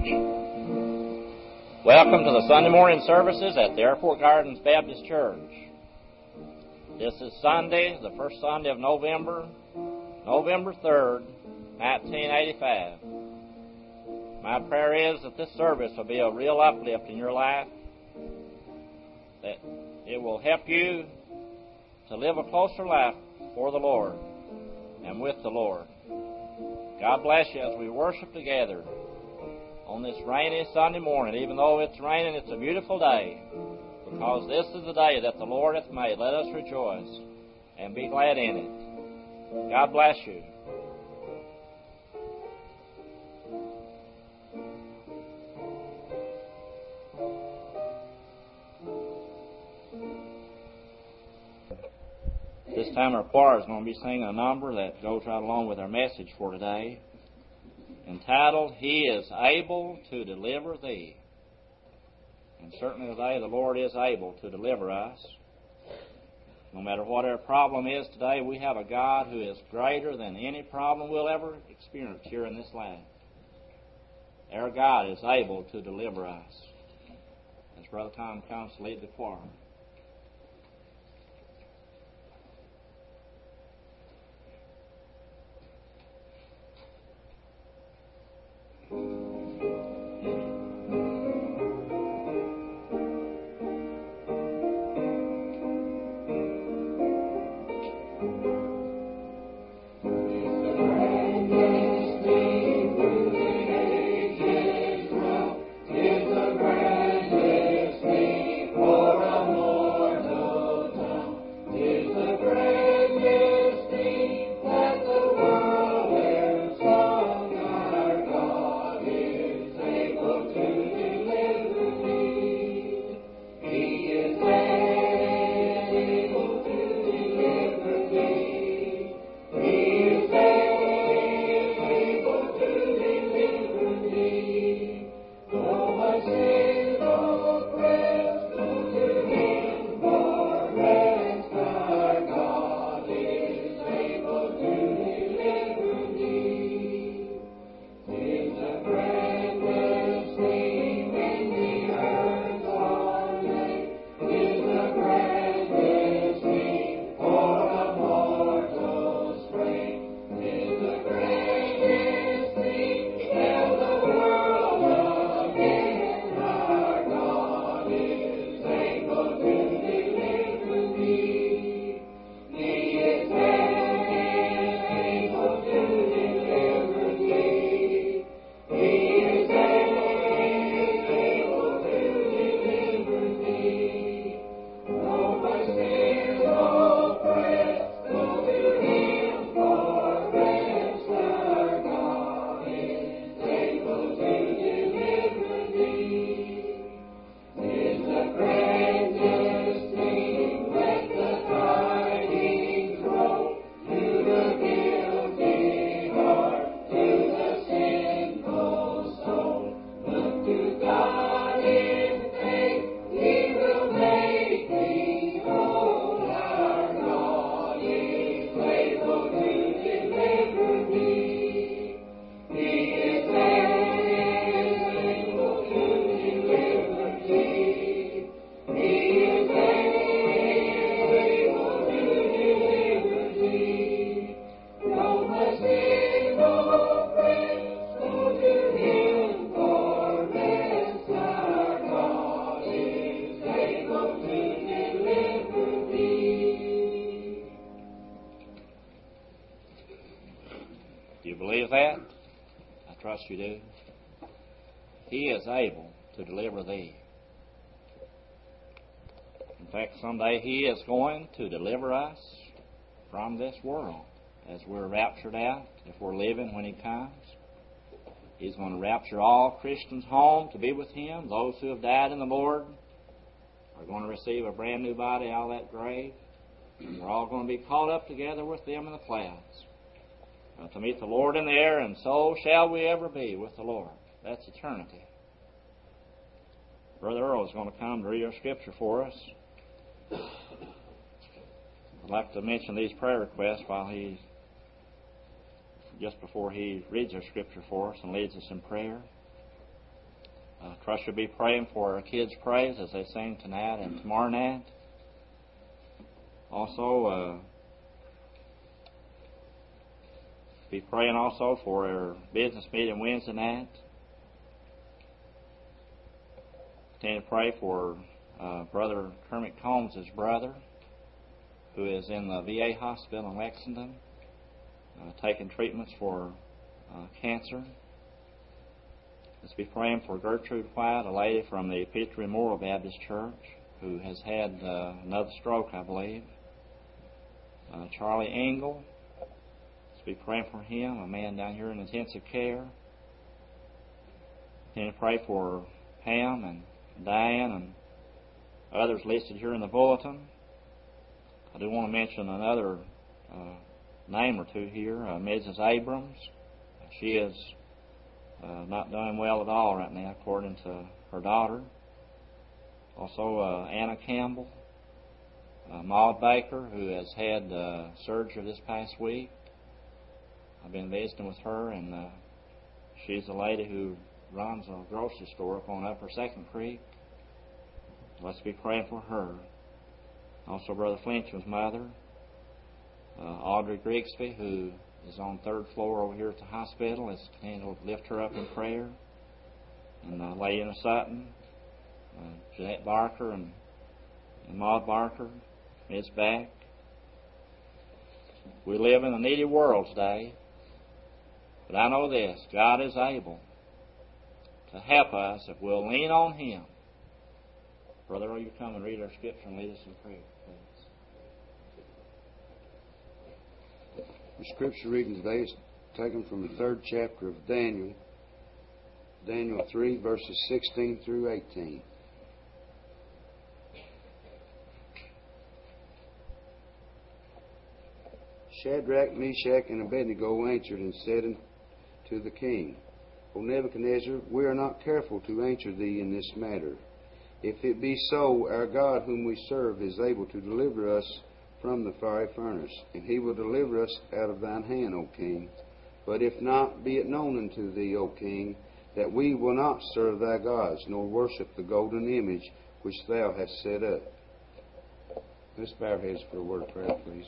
Welcome to the Sunday morning services at the Airport Gardens Baptist Church. This is Sunday, the first Sunday of November 3rd, 1985. My prayer is that this service will be a real uplift in your life, that it will help you to live a closer life for the Lord and with the Lord. God bless you as we worship together on this rainy Sunday morning. Even though it's raining, it's a beautiful day, because this is the day that the Lord hath made. Let us rejoice and be glad in it. God bless you. This time our choir is going to be singing a number that goes right along with our message for today, entitled, He is Able to Deliver Thee. And certainly today the Lord is able to deliver us. No matter what our problem is today, we have a God who is greater than any problem we'll ever experience here in this life. Our God is able to deliver us. As Brother Tom comes to lead the choir. You do. He is able to deliver thee. In fact, someday He is going to deliver us from this world as we're raptured out, if we're living when He comes. He's going to rapture all Christians home to be with Him. Those who have died in the Lord are going to receive a brand new body out of that grave. And we're all going to be caught up together with them in the clouds. To meet the Lord in the air, and so shall we ever be with the Lord. That's eternity. Brother Earl is going to come to read our scripture for us. I'd like to mention these prayer requests just before he reads our scripture for us and leads us in prayer. Trust you'll be praying for our kids' praise as they sing tonight and tomorrow night. Also, be praying also for our business meeting Wednesday night. Continue to pray for Brother Kermit Combs' brother, who is in the VA hospital in Lexington, taking treatments for cancer. Let's be praying for Gertrude White, a lady from the Peachtree Memorial Baptist Church, who has had another stroke, I believe. Charlie Engel. Let's be praying for him, a man down here in intensive care. Continue to pray for Pam and Diane and others listed here in the bulletin. I do want to mention another name or two here, Mrs. Abrams. She is not doing well at all right now, according to her daughter. Also, Anna Campbell, Maud Baker, who has had surgery this past week. I've been visiting with her, and she's a lady who runs a grocery store up on Upper Second Creek. Let's be praying for her. Also, Brother Flinchman's mother, Audrey Grigsby, who is on the 3rd floor over here at the hospital. Let's continue to lift her up in prayer. And Lena Sutton, Jeanette Barker, and Maud Barker, Ms. Back. We live in a needy world today, but I know this: God is able to help us if we'll lean on Him. Brother, will you come and read our scripture and lead us in prayer, please? The scripture reading today is taken from the 3rd chapter of Daniel, Daniel 3, verses 16 through 18. Shadrach, Meshach, and Abednego answered and said unto the king, O Nebuchadnezzar, we are not careful to answer thee in this matter. If it be so, our God whom we serve is able to deliver us from the fiery furnace, and He will deliver us out of thine hand, O king. But if not, be it known unto thee, O king, that we will not serve thy gods, nor worship the golden image which thou hast set up. Let's bow our heads for a word of prayer, please.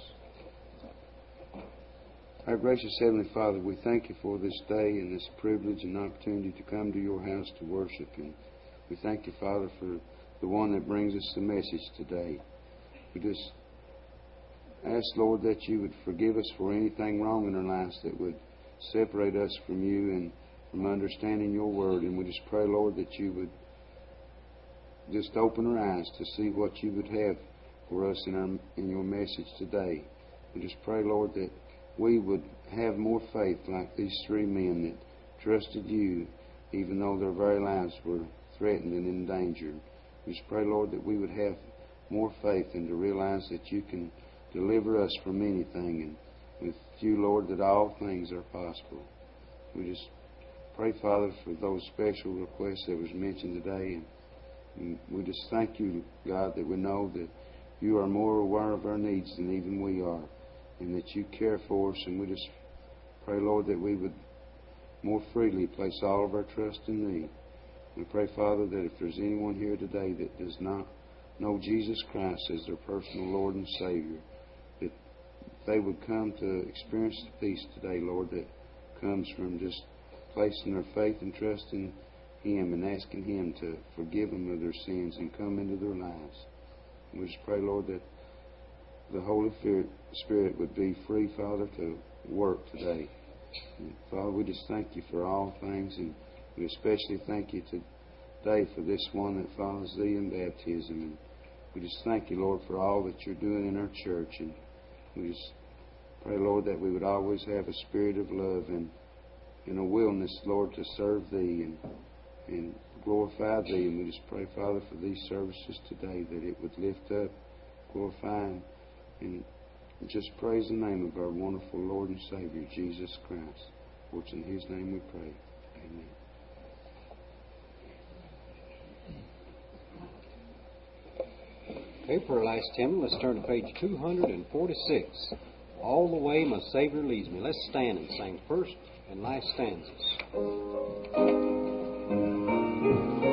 Our gracious Heavenly Father, we thank you for this day and this privilege and opportunity to come to your house to worship you. We thank you, Father, for the one that brings us the message today. We just ask, Lord, that you would forgive us for anything wrong in our lives that would separate us from you and from understanding your word. And we just pray, Lord, that you would just open our eyes to see what you would have for us in your message today. We just pray, Lord, that we would have more faith like these 3 men that trusted you, even though their very lives were threatened and endangered. We just pray, Lord, that we would have more faith and to realize that you can deliver us from anything, and with you, Lord, that all things are possible. We just pray, Father, for those special requests that was mentioned today, and we just thank you, God, that we know that you are more aware of our needs than even we are, and that you care for us. And we just pray, Lord, that we would more freely place all of our trust in thee. We pray, Father, that if there's anyone here today that does not know Jesus Christ as their personal Lord and Savior, that they would come to experience the peace today, Lord, that comes from just placing their faith and trust in Him and asking Him to forgive them of their sins and come into their lives. And we just pray, Lord, that the Holy Spirit would be free, Father, to work today. And Father, we just thank you for all things, and we especially thank you today for this one that follows thee in baptism. And we just thank you, Lord, for all that you're doing in our church. And we just pray, Lord, that we would always have a spirit of love and a willingness, Lord, to serve thee and glorify thee. And we just pray, Father, for these services today, that it would lift up, glorify, and just praise the name of our wonderful Lord and Savior, Jesus Christ. For it's in His name we pray. Amen. Okay, for our last hymn, let's turn to page 246. All the way my Savior leads me. Let's stand and sing first and last stanzas.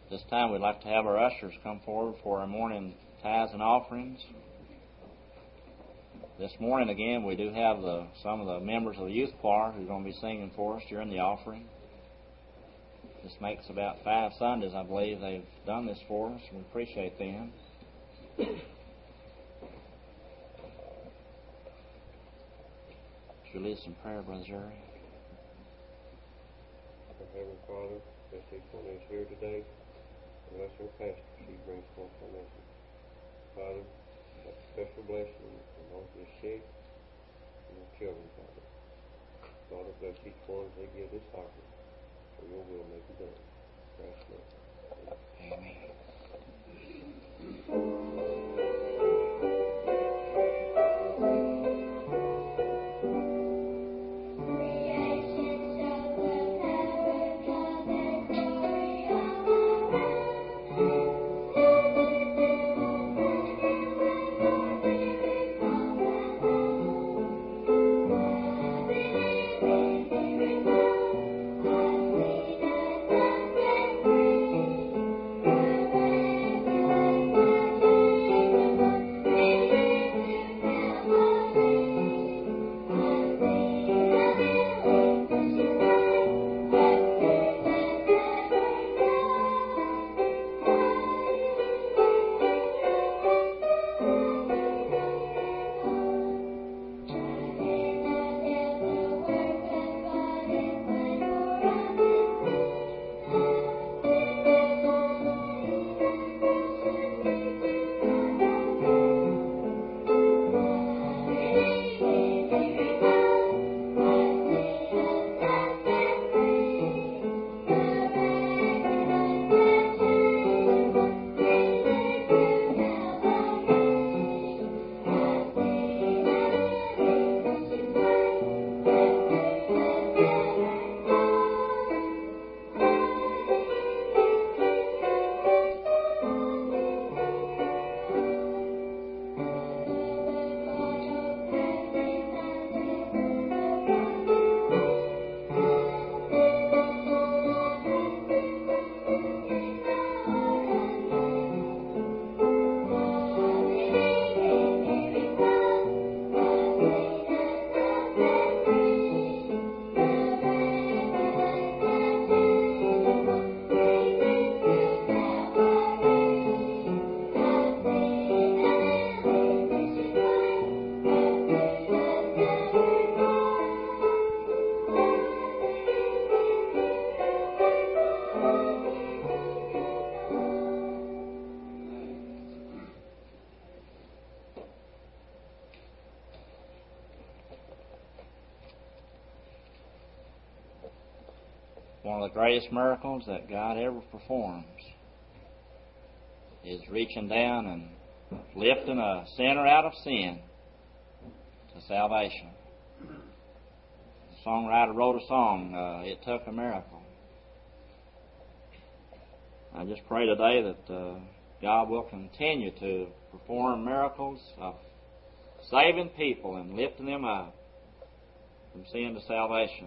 This time we'd like to have our ushers come forward for our morning tithes and offerings. This morning, again, we do have some of the members of the youth choir who are going to be singing for us during the offering. This makes about 5 Sundays, I believe, they've done this for us. We appreciate them. Would you lead us in prayer, Brother Jerry? Our Heavenly Father, bless each one who's here today. Bless our pastor, she brings forth our message. Father, that's a special blessing on both the sick and the children, Father. Father, bless each one as they give this offering, so your will may be done. Christ's name. Amen. One of the greatest miracles that God ever performs is reaching down and lifting a sinner out of sin to salvation. The songwriter wrote a song, It Took a Miracle. I just pray today that God will continue to perform miracles of saving people and lifting them up from sin to salvation.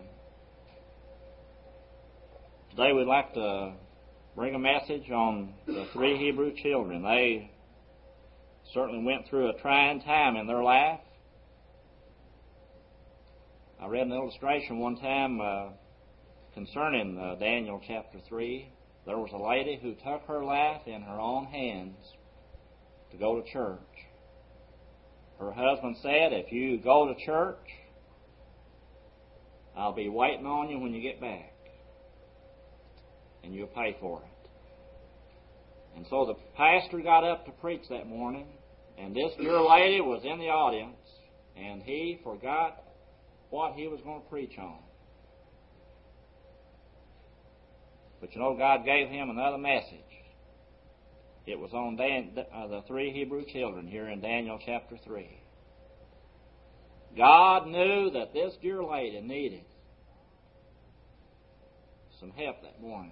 Today we'd like to bring a message on the 3 Hebrew children. They certainly went through a trying time in their life. I read an illustration one time concerning Daniel chapter 3. There was a lady who took her life in her own hands to go to church. Her husband said, "If you go to church, I'll be waiting on you when you get back, and you'll pay for it." And so the pastor got up to preach that morning, and this dear lady was in the audience, and he forgot what he was going to preach on. But you know, God gave him another message. It was on the 3 Hebrew children here in Daniel chapter 3. God knew that this dear lady needed some help that morning.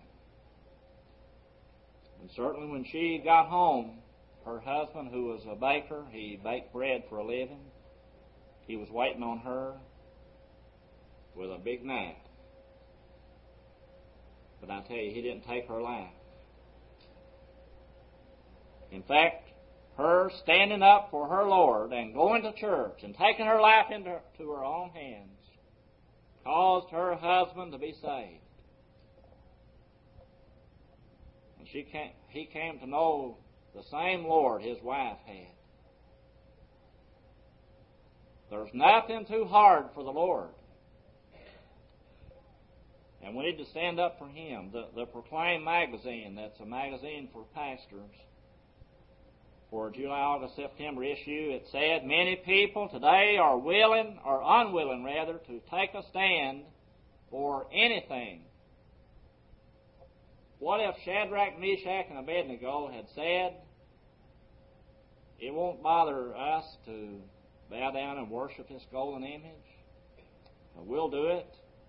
And certainly when she got home, her husband, who was a baker, he baked bread for a living, he was waiting on her with a big knife. But I tell you, he didn't take her life. In fact, her standing up for her Lord and going to church and taking her life into her own hands caused her husband to be saved. And he came to know the same Lord his wife had. There's nothing too hard for the Lord. And we need to stand up for Him. The Proclaim magazine, that's a magazine for pastors, for July, August, September issue, it said, many people today are willing, or unwilling rather, to take a stand for anything. What if Shadrach, Meshach, and Abednego had said, it won't bother us to bow down and worship this golden image? We'll do it.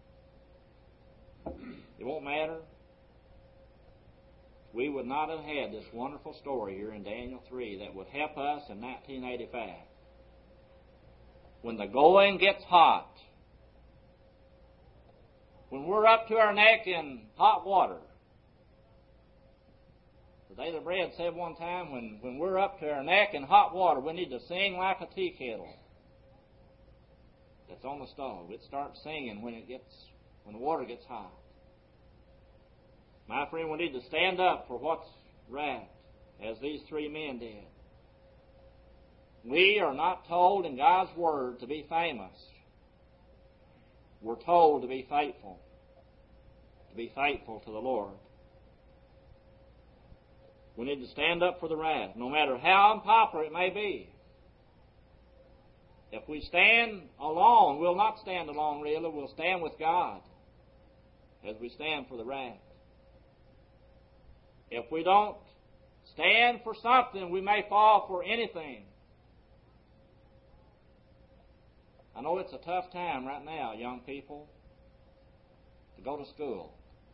It won't matter. We would not have had this wonderful story here in Daniel 3 that would help us in 1985. When the going gets hot, when we're up to our neck in hot water. The Daily Bread said one time, when we're up to our neck in hot water, we need to sing like a tea kettle that's on the stove. It starts singing when the water gets hot. My friend, we need to stand up for what's right, as these three men did. We are not told in God's Word to be famous. We're told to be faithful to the Lord. We need to stand up for the right, no matter how unpopular it may be. If we stand alone, we'll not stand alone really, we'll stand with God as we stand for the right. If we don't stand for something, we may fall for anything. I know it's a tough time right now, young people, to go to school.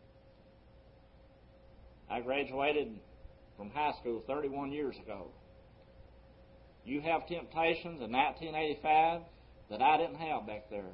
I graduated from high school 31 years ago. You have temptations in 1985 that I didn't have back there.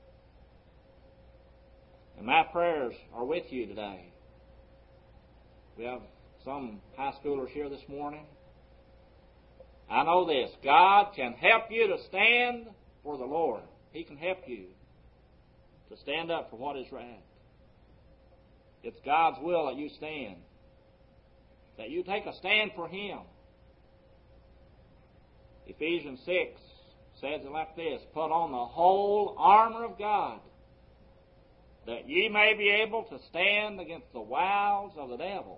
And my prayers are with you today. We have some high schoolers here this morning. I know this. God can help you to stand for the Lord. He can help you to stand up for what is right. It's God's will that you stand, that you take a stand for Him. Ephesians 6 says it like this, put on the whole armor of God, that ye may be able to stand against the wiles of the devil.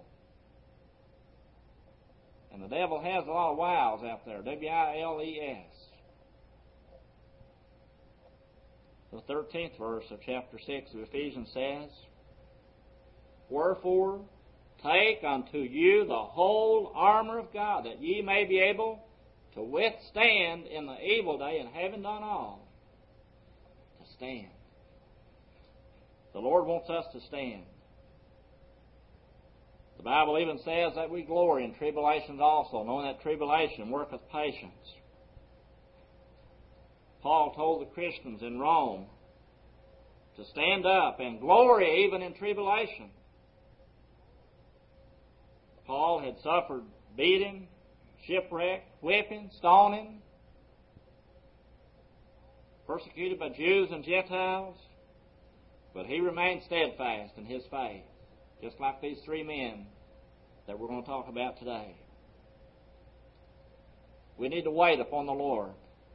And the devil has a lot of wiles out there, W-I-L-E-S. The 13th verse of chapter 6 of Ephesians says, wherefore, take unto you the whole armor of God, that ye may be able to withstand in the evil day, and having done all, to stand. The Lord wants us to stand. The Bible even says that we glory in tribulations also, knowing that tribulation worketh patience. Paul told the Christians in Rome to stand up and glory even in tribulation. Paul had suffered beating, shipwreck, whipping, stoning, persecuted by Jews and Gentiles, but he remained steadfast in his faith, just like these three men that we're going to talk about today. We need to wait upon the Lord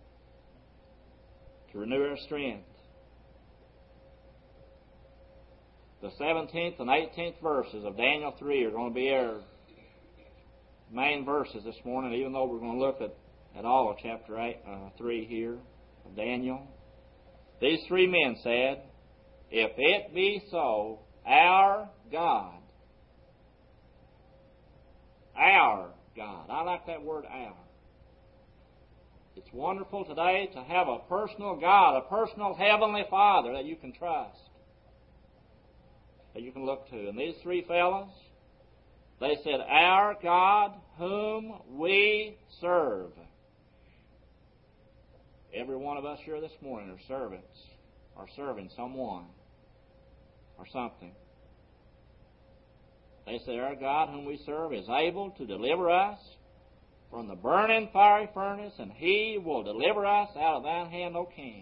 to renew our strength. The 17th and 18th verses of Daniel 3 are going to be our main verses this morning, even though we're going to look at all of chapter 3 here of Daniel. These three men said, if it be so, our God. I like that word, our. It's wonderful today to have a personal God, a personal Heavenly Father that you can trust, that you can look to. And these three fellows, they said, our God whom we serve. Every one of us here this morning are servants, are serving someone or something. They say, our God whom we serve is able to deliver us from the burning fiery furnace, and he will deliver us out of thine hand, O King.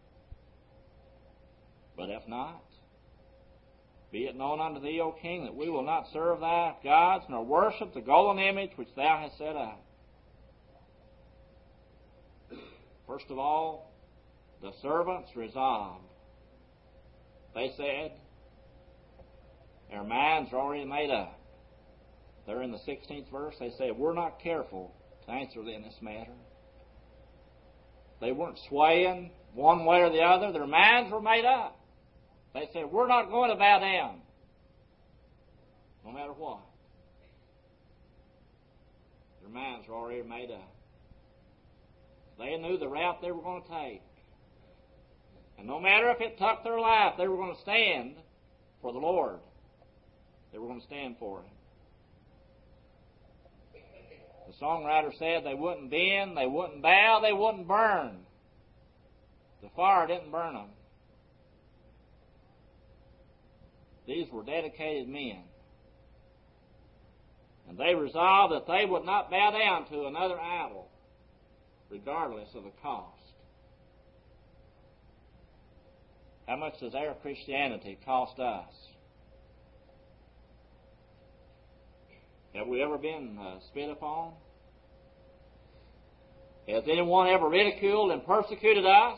But if not, be it known unto thee, O King, that we will not serve thy gods, nor worship the golden image which thou hast set up. First of all, the servants resolved. They said, their minds are already made up. There in the 16th verse, they say, we're not careful to answer in this matter. They weren't swaying one way or the other. Their minds were made up. They said, we're not going to bow down, no matter what. Their minds were already made up. They knew the route they were going to take. And no matter if it took their life, they were going to stand for the Lord. They were going to stand for Him. The songwriter said they wouldn't bend, they wouldn't bow, they wouldn't burn. The fire didn't burn them. These were dedicated men. And they resolved that they would not bow down to another idol, regardless of the cost. How much does our Christianity cost us? Have we ever been spit upon? Has anyone ever ridiculed and persecuted us?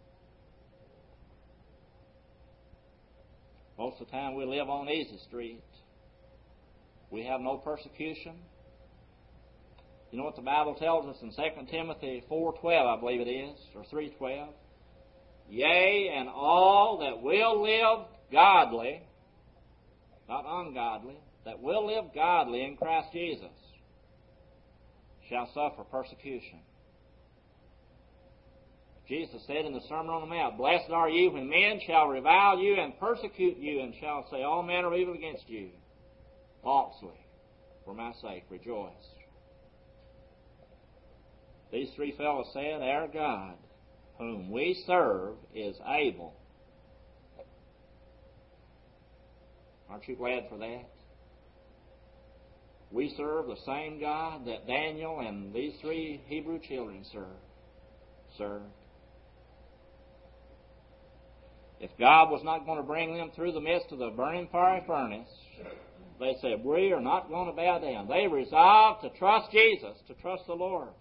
Most of the time we live on easy street. We have no persecution. You know what the Bible tells us in 2 Timothy 4:12, I believe it is, or 3:12? Yea, and all that will live godly, not ungodly, that will live godly in Christ Jesus shall suffer persecution. Jesus said in the Sermon on the Mount, blessed are you when men shall revile you and persecute you, and shall say all manner of evil against you falsely. For my sake, rejoice. These three fellows said, our God, whom we serve, is able. Aren't you glad for that? We serve the same God that Daniel and these three Hebrew children served. If God was not going to bring them through the midst of the burning fiery furnace, they said, we are not going to bow down. They resolved to trust Jesus, to trust the Lord.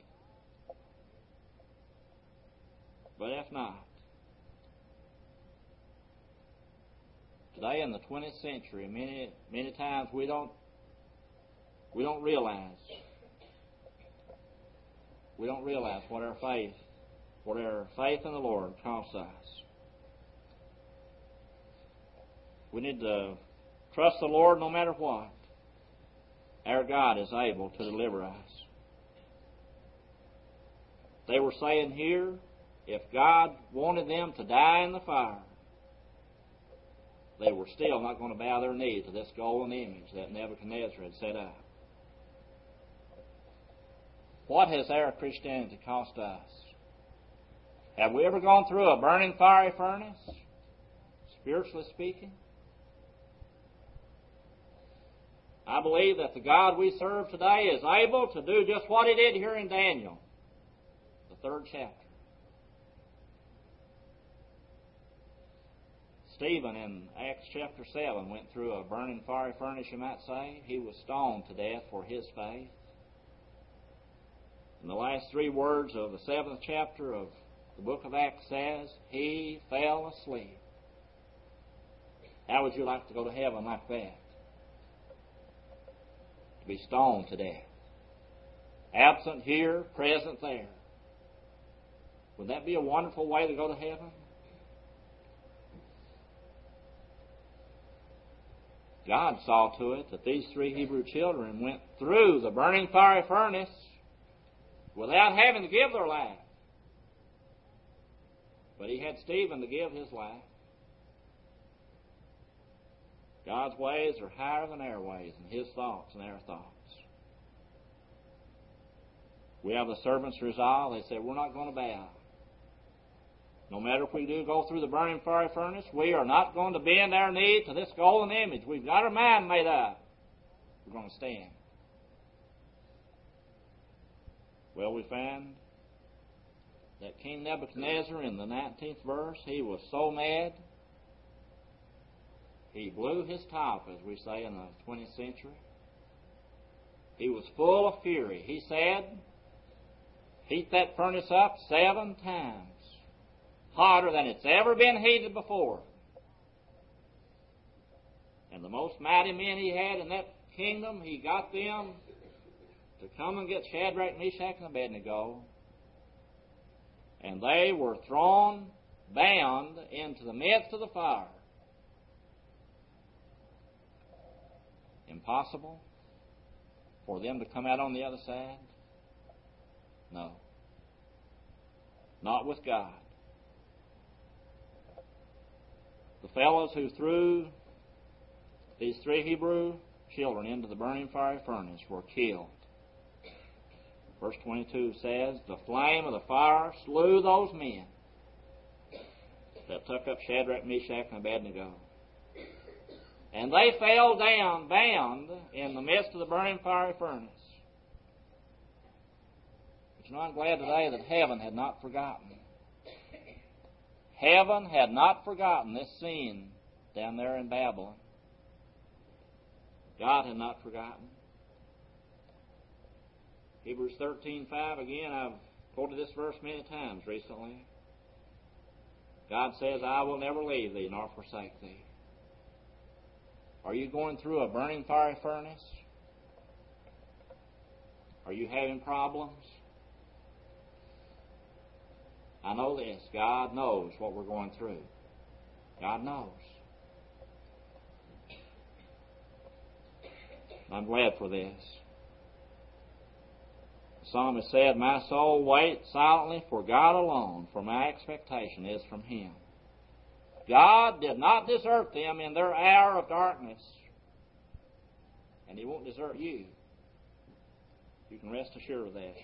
But if not, today in the 20th century, many times we don't realize what our faith in the Lord costs us. We need to trust the Lord no matter what. Our God is able to deliver us. They were saying here, if God wanted them to die in the fire, they were still not going to bow their knee to this golden image that Nebuchadnezzar had set up. What has our Christianity cost us? Have we ever gone through a burning fiery furnace, spiritually speaking? I believe that the God we serve today is able to do just what He did here in Daniel, the 3rd chapter. Stephen in Acts chapter 7 went through a burning fiery furnace, you might say. He was stoned to death for his faith. And the last 3 words of the 7th chapter of the book of Acts says, he fell asleep. How would you like to go to heaven like that? To be stoned to death. Absent here, present there. Would that be a wonderful way to go to heaven? God saw to it that these 3 Hebrew children went through the burning fiery furnace without having to give their life. But He had Stephen to give his life. God's ways are higher than our ways, and His thoughts and our thoughts. We have the servants resolve. They said, we're not going to bow. No matter if we do go through the burning fiery furnace, we are not going to bend our knee to this golden image. We've got our mind made up. We're going to stand. Well, we find that King Nebuchadnezzar in the 19th verse, he was so mad, he blew his top, as we say in the 20th century. He was full of fury. He said, heat that furnace up 7 times, hotter than it's ever been heated before. And the most mighty men he had in that kingdom, he got them to come and get Shadrach, Meshach, and Abednego. And they were thrown, bound, into the midst of the fire. Impossible for them to come out on the other side? No. Not with God. The fellows who threw these 3 Hebrew children into the burning fiery furnace were killed. Verse 22 says, the flame of the fire slew those men that took up Shadrach, Meshach, and Abednego. And they fell down, bound, in the midst of the burning fiery furnace. But you know, I'm glad today that heaven had not forgotten. Heaven had not forgotten this scene down there in Babylon. God had not forgotten. Hebrews 13:5, again, I've quoted this verse many times recently. God says, I will never leave thee nor forsake thee. Are you going through a burning fiery furnace? Are you having problems? I know this. God knows what we're going through. God knows. I'm glad for this. The psalmist said, my soul waits silently for God alone, for my expectation is from Him. God did not desert them in their hour of darkness, and He won't desert you. You can rest assured of that.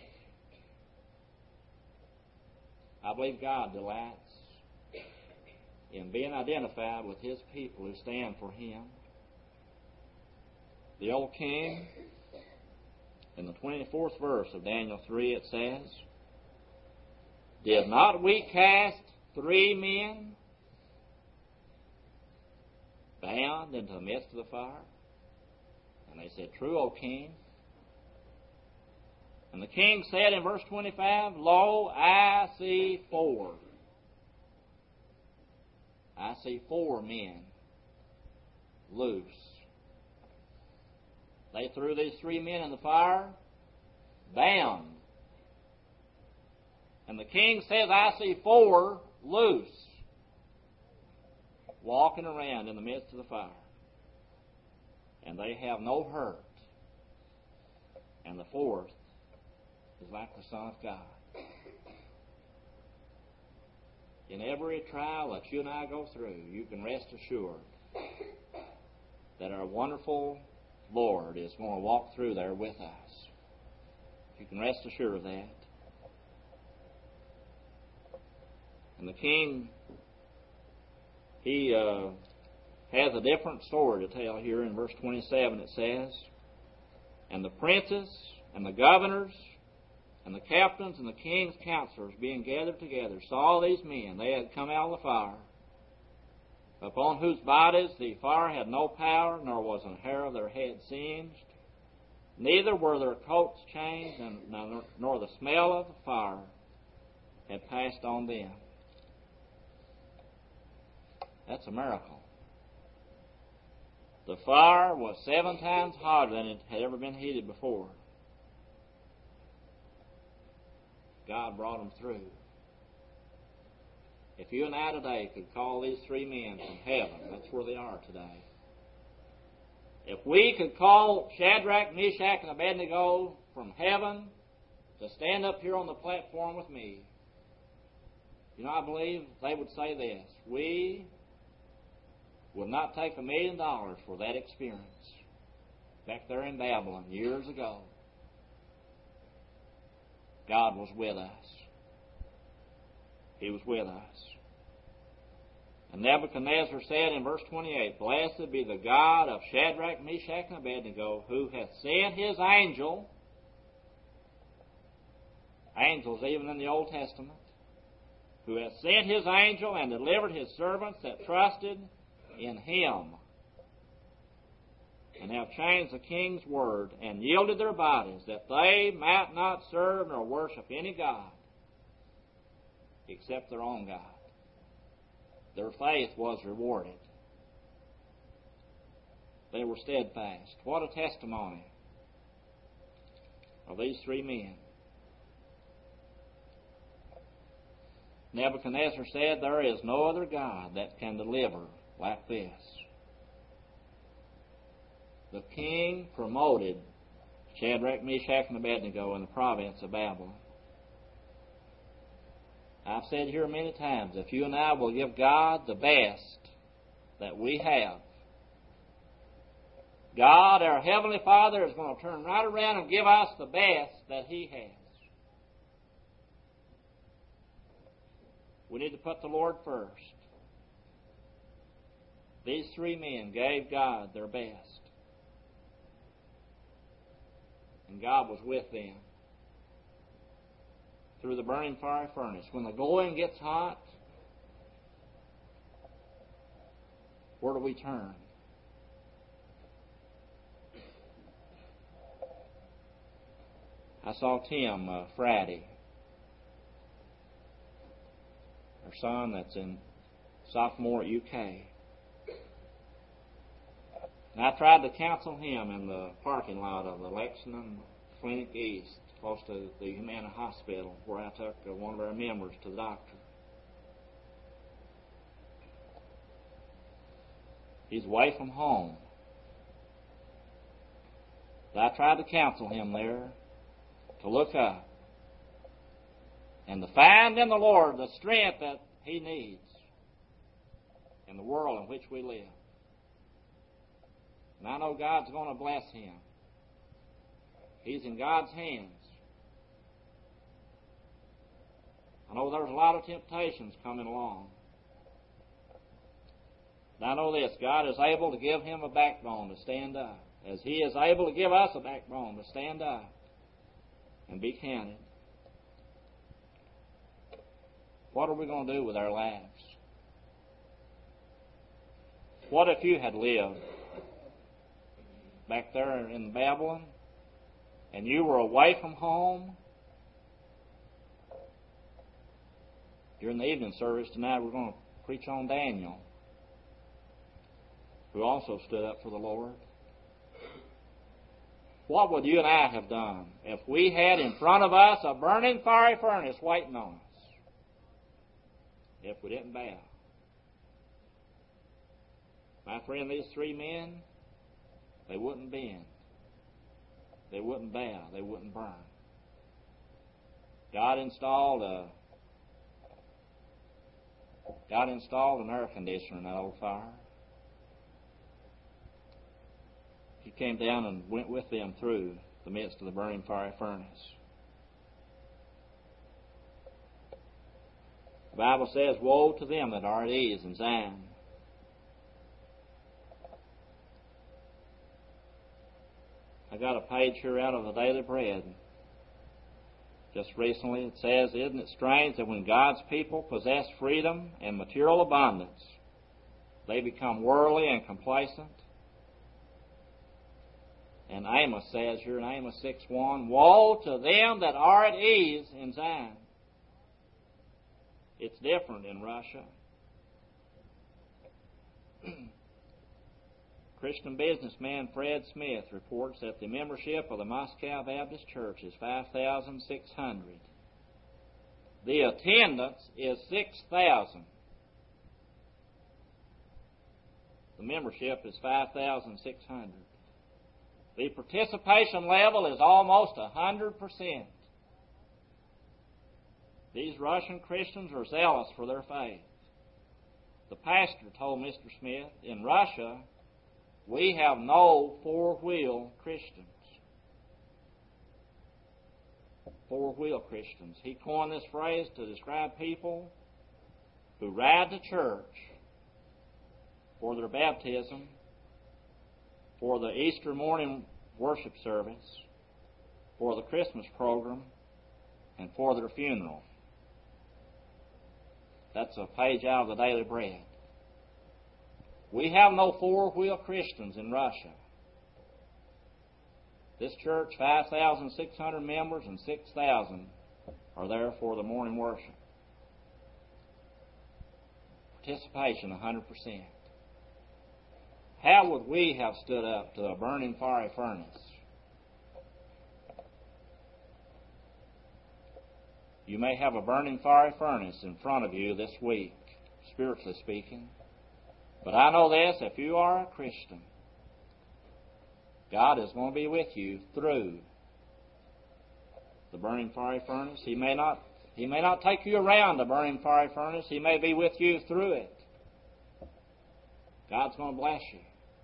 I believe God delights in being identified with His people who stand for Him. The old king, in the 24th verse of Daniel 3, it says, did not we cast 3 men bound into the midst of the fire? And they said, true, O king. And the king said in verse 25, lo, I see 4. I see 4 men loose. They threw these 3 men in the fire, bound. And the king says, I see 4 loose, walking around in the midst of the fire. And they have no hurt. And the 4th is like the Son of God. In every trial that you and I go through, you can rest assured that our wonderful Lord is going to walk through there with us. You can rest assured of that. And the king, he has a different story to tell here in verse 27. It says, and the princes and the governors and the captains and the king's counselors being gathered together saw these men. They had come out of the fire, upon whose bodies the fire had no power, nor was an hair of their head singed. Neither were their coats changed, nor the smell of the fire had passed on them. That's a miracle. The fire was 7 times hotter than it had ever been heated before. God brought them through. If you and I today could call these 3 men from heaven, that's where they are today. If we could call Shadrach, Meshach, and Abednego from heaven to stand up here on the platform with me, you know, I believe they would say this: we would not take $1 million for that experience back there in Babylon years ago. God was with us. He was with us. And Nebuchadnezzar said in verse 28, blessed be the God of Shadrach, Meshach, and Abednego, who hath sent his angel angels even in the Old Testament, who hath sent his angel and delivered his servants that trusted in him, and have changed the king's word, and yielded their bodies, that they might not serve nor worship any god except their own God. Their faith was rewarded. They were steadfast. What a testimony of these three men. Nebuchadnezzar said, there is no other God that can deliver like this. The king promoted Shadrach, Meshach, and Abednego in the province of Babylon. I've said here many times, if you and I will give God the best that we have, God, our Heavenly Father, is going to turn right around and give us the best that He has. We need to put the Lord first. These three men gave God their best. And God was with them through the burning fiery furnace. When the going gets hot, where do we turn? I saw Tim Friday, our son that's in sophomore at UK. And I tried to counsel him in the parking lot of the Lexington Clinic East, close to the Humana Hospital, where I took one of our members to the doctor. He's away from home. But I tried to counsel him there to look up and to find in the Lord the strength that he needs in the world in which we live. And I know God's going to bless him. He's in God's hands. I know there's a lot of temptations coming along. But I know this, God is able to give him a backbone to stand up, as He is able to give us a backbone to stand up and be counted. What are we going to do with our lives? What if you had lived back there in Babylon and you were away from home? During the evening service tonight, we're going to preach on Daniel, who also stood up for the Lord. What would you and I have done if we had in front of us a burning fiery furnace waiting on us? If we didn't bow. My friend, these three men, they wouldn't bend. They wouldn't bow. They wouldn't burn. God installed an air conditioner in that old fire. He came down and went with them through the midst of the burning fiery furnace. The Bible says, woe to them that are at ease in Zion. I got a page here out of the Daily Bread. Just recently it says, isn't it strange that when God's people possess freedom and material abundance, they become worldly and complacent? And Amos says here in Amos 6:1, woe to them that are at ease in Zion. It's different in Russia. Christian businessman Fred Smith reports that the membership of the Moscow Baptist Church is 5,600. The attendance is 6,000. The membership is 5,600. The participation level is almost 100%. These Russian Christians are zealous for their faith. The pastor told Mr. Smith, in Russia, we have no four-wheel Christians. Four-wheel Christians. He coined this phrase to describe people who ride to church for their baptism, for the Easter morning worship service, for the Christmas program, and for their funeral. That's a page out of the Daily Bread. We have no four-wheel Christians in Russia. This church, 5,600 members, and 6,000 are there for the morning worship. Participation 100%. How would we have stood up to a burning fiery furnace? You may have a burning fiery furnace in front of you this week, spiritually speaking. But I know this, if you are a Christian, God is going to be with you through the burning fiery furnace. He may not take you around the burning fiery furnace. He may be with you through it. God's going to bless you.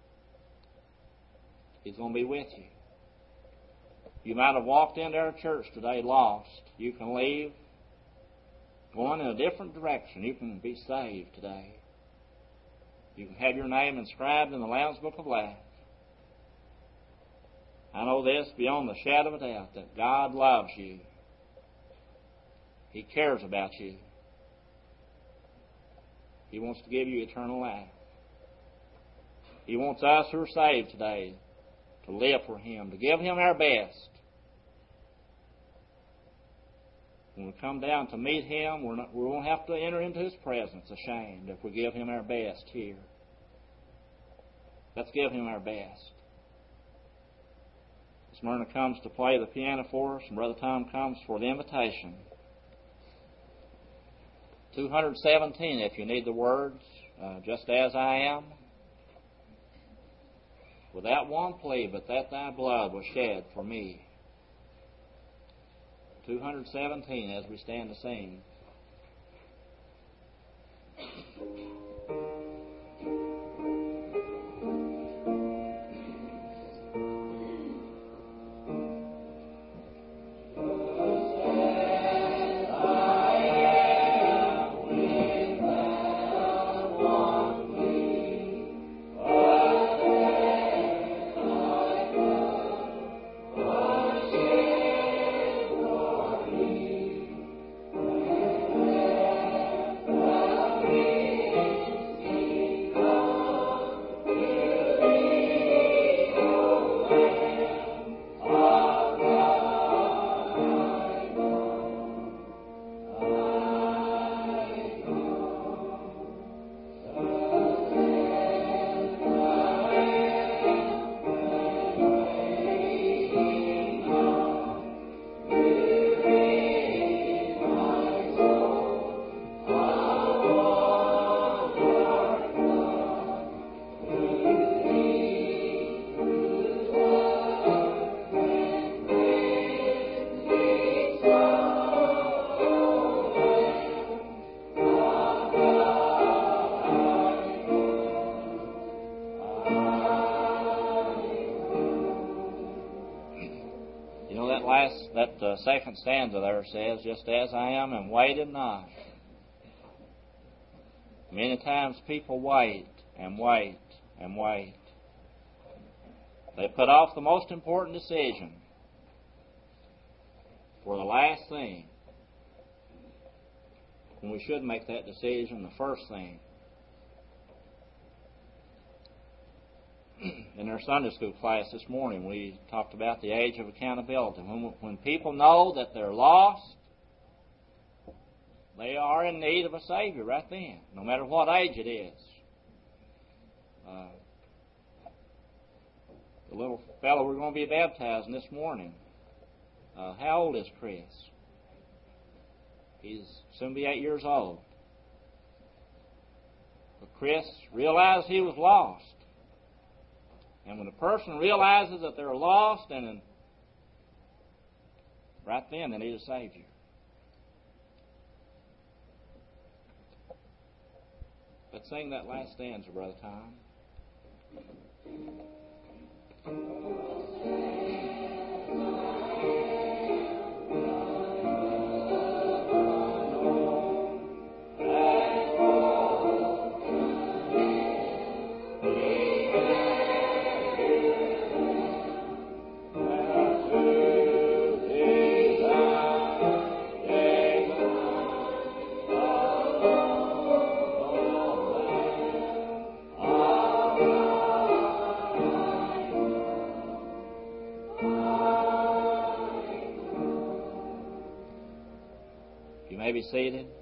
He's going to be with you. You might have walked into our church today lost. You can leave going in a different direction. You can be saved today. You can have your name inscribed in the Lamb's Book of Life. I know this beyond the shadow of a doubt, that God loves you. He cares about you. He wants to give you eternal life. He wants us who are saved today to live for Him, to give Him our best. When we come down to meet Him, we won't have to enter into His presence ashamed if we give Him our best here. Let's give Him our best. Miss Myrna comes to play the piano for us, and Brother Tom comes for the invitation. 217, if you need the words, just as I am. Without one plea, but that thy blood was shed for me. 217 as we stand to sing. That second stanza there says, just as I am and waited not. Many times people wait and wait and wait. They put off the most important decision for the last thing, when we should make that decision the first thing. In our Sunday school class this morning, we talked about the age of accountability. When people know that they're lost, they are in need of a Savior right then, no matter what age it is. The little fellow we're going to be baptizing this morning, how old is Chris? He's soon to be 8 years old. But Chris realized he was lost. And when a person realizes that they're lost, and right then they need a Savior. Let's sing that last stanza, Brother Tom. may be seated.